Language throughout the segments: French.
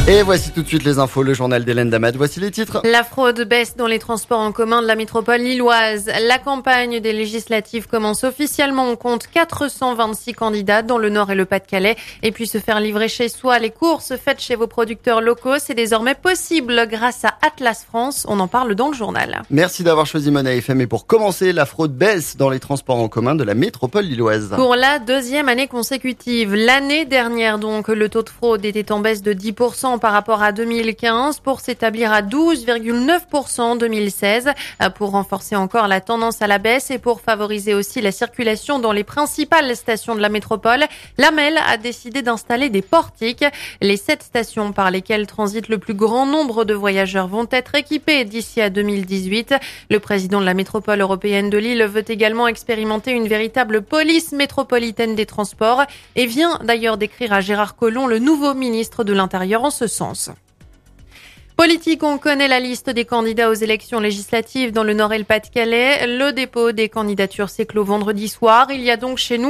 Et voici tout de suite les infos, le journal d'Hélène Damad. Voici les titres. La fraude baisse dans les transports en commun de la métropole lilloise. La campagne des législatives commence officiellement. On compte 426 candidats dans le Nord et le Pas-de-Calais. Et puis se faire livrer chez soi, les courses faites chez vos producteurs locaux, c'est désormais possible grâce à Atlas France. On en parle dans le journal. Merci d'avoir choisi Mona FM. Et pour commencer, la fraude baisse dans les transports en commun de la métropole lilloise. Pour la deuxième année consécutive, l'année dernière donc, le taux de fraude était en baisse de 10% par rapport à 2015 pour s'établir à 12,9% en 2016. Pour renforcer encore la tendance à la baisse et pour favoriser aussi la circulation dans les principales stations de la métropole, l'AMEL a décidé d'installer des portiques. Les 7 stations par lesquelles transite le plus grand nombre de voyageurs vont être équipées d'ici à 2018. Le président de la métropole européenne de Lille veut également expérimenter une véritable police métropolitaine des transports et vient d'ailleurs d'écrire à Gérard Collomb, le nouveau ministre de l'Intérieur, en ce sens. Politique, on connaît la liste des candidats aux élections législatives dans le Nord et le Pas-de-Calais. Le dépôt des candidatures s'est clos vendredi soir. Il y a donc chez nous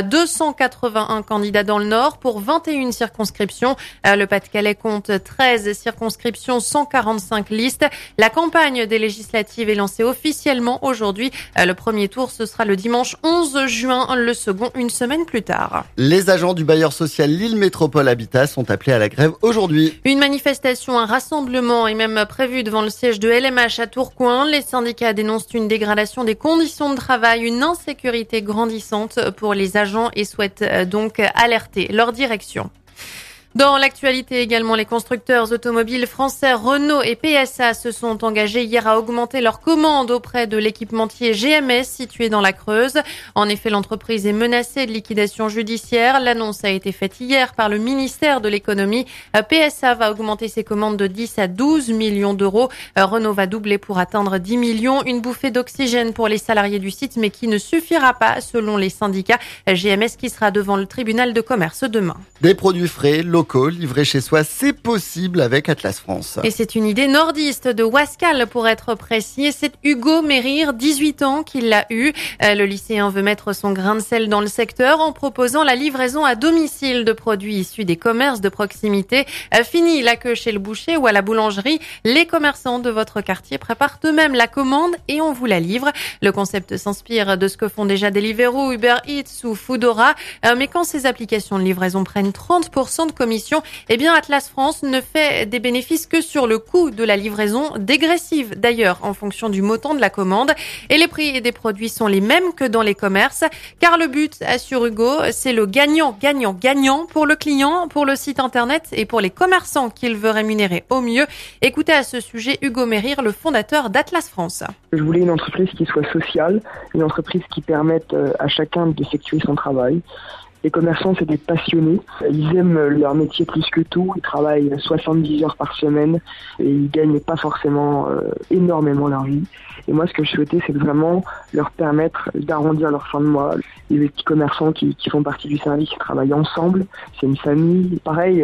281 candidats dans le Nord pour 21 circonscriptions. Le Pas-de-Calais compte 13 circonscriptions, 145 listes. La campagne des législatives est lancée officiellement aujourd'hui. Le premier tour, ce sera le dimanche 11 juin, le second une semaine plus tard. Les agents du bailleur social Lille Métropole Habitat sont appelés à la grève aujourd'hui. Une manifestation, un rassemblement est même prévu devant le siège de LMH à Tourcoing. Les syndicats dénoncent une dégradation des conditions de travail, une insécurité grandissante pour les agents et souhaitent donc alerter leur direction. Dans l'actualité également, les constructeurs automobiles français Renault et PSA se sont engagés hier à augmenter leurs commandes auprès de l'équipementier GMS situé dans la Creuse. En effet, l'entreprise est menacée de liquidation judiciaire. L'annonce a été faite hier par le ministère de l'économie. PSA va augmenter ses commandes de 10 à 12 millions d'euros. Renault va doubler pour atteindre 10 millions. Une bouffée d'oxygène pour les salariés du site, mais qui ne suffira pas selon les syndicats. GMS qui sera devant le tribunal de commerce demain. Des produits frais, locaux, livrés chez soi, c'est possible avec Atlas France. Et c'est une idée nordiste de Wascal pour être précis. C'est Hugo Mérir, 18 ans, qui l'a eu. Le lycéen veut mettre son grain de sel dans le secteur en proposant la livraison à domicile de produits issus des commerces de proximité. Fini la queue chez le boucher ou à la boulangerie. Les commerçants de votre quartier préparent eux-mêmes la commande et on vous la livre. Le concept s'inspire de ce que font déjà Deliveroo, Uber Eats ou Foodora. Mais quand ces applications de livraison prennent 30% de commission, eh bien Atlas France ne fait des bénéfices que sur le coût de la livraison, dégressive d'ailleurs en fonction du montant de la commande. Et les prix des produits sont les mêmes que dans les commerces, car le but, assure Hugo, c'est le gagnant-gagnant-gagnant pour le client, pour le site internet et pour les commerçants qu'il veut rémunérer au mieux. Écoutez à ce sujet Hugo Mérir, le fondateur d'Atlas France. Je voulais une entreprise qui soit sociale, une entreprise qui permette à chacun d'effectuer son travail. Les commerçants, c'est des passionnés. Ils aiment leur métier plus que tout. Ils travaillent 70 heures par semaine et ils gagnent pas forcément énormément leur vie. Et moi, ce que je souhaitais, c'est vraiment leur permettre d'arrondir leur fin de mois. Les petits commerçants qui font partie du service, ils travaillent ensemble. C'est une famille. Pareil,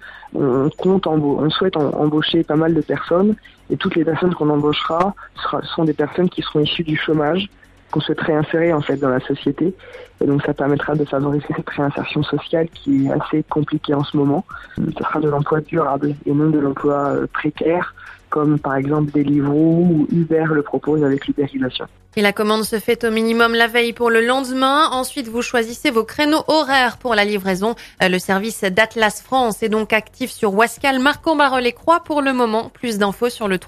on souhaite embaucher pas mal de personnes. Et toutes les personnes qu'on embauchera sont des personnes qui seront issues du chômage, qu'on souhaite réinsérer en fait dans la société. Et donc ça permettra de favoriser cette réinsertion sociale qui est assez compliquée en ce moment. Ce sera de l'emploi durable et non de l'emploi précaire, comme par exemple Deliveroo ou Uber le propose avec l'ubérisation. Et la commande se fait au minimum la veille pour le lendemain. Ensuite, vous choisissez vos créneaux horaires pour la livraison. Le service d'Atlas France est donc actif sur Wascal, Marcq-en-Barœul-et-Croix pour le moment. Plus d'infos sur le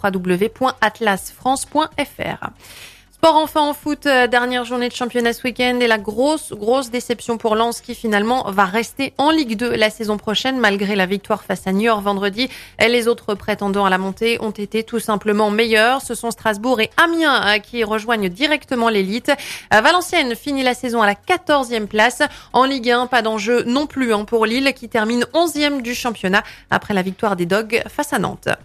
www.atlasfrance.fr. Sport enfin en foot, dernière journée de championnat ce week-end et la grosse déception pour Lens qui finalement va rester en Ligue 2 la saison prochaine malgré la victoire face à Niort vendredi. Les autres prétendants à la montée ont été tout simplement meilleurs. Ce sont Strasbourg et Amiens qui rejoignent directement l'élite. Valenciennes finit la saison à la 14e place. En Ligue 1, pas d'enjeu non plus pour Lille qui termine 11e du championnat après la victoire des Dogs face à Nantes.